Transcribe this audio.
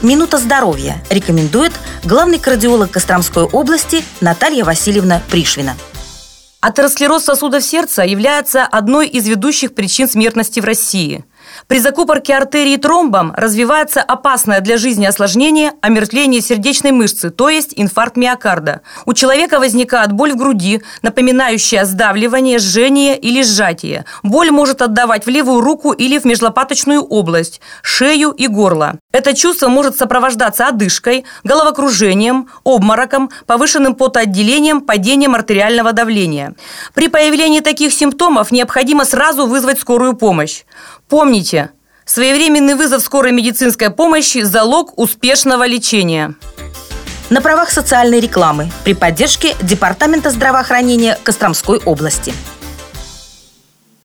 Минута здоровья рекомендует главный кардиолог Костромской области Наталья Васильевна Пришвина. Атеросклероз сосудов сердца является одной из ведущих причин смертности в России. При закупорке артерии тромбом развивается опасное для жизни осложнение омертвление сердечной мышцы, то есть инфаркт миокарда. У человека возникает боль в груди, напоминающая сдавливание, жжение или сжатие. Боль может отдавать в левую руку или в межлопаточную область, шею и горло. Это чувство может сопровождаться одышкой, головокружением, обмороком, повышенным потоотделением, падением артериального давления. При появлении таких симптомов необходимо сразу вызвать скорую помощь. Помните, своевременный вызов скорой медицинской помощи – залог успешного лечения. На правах социальной рекламы при поддержке Департамента здравоохранения Костромской области.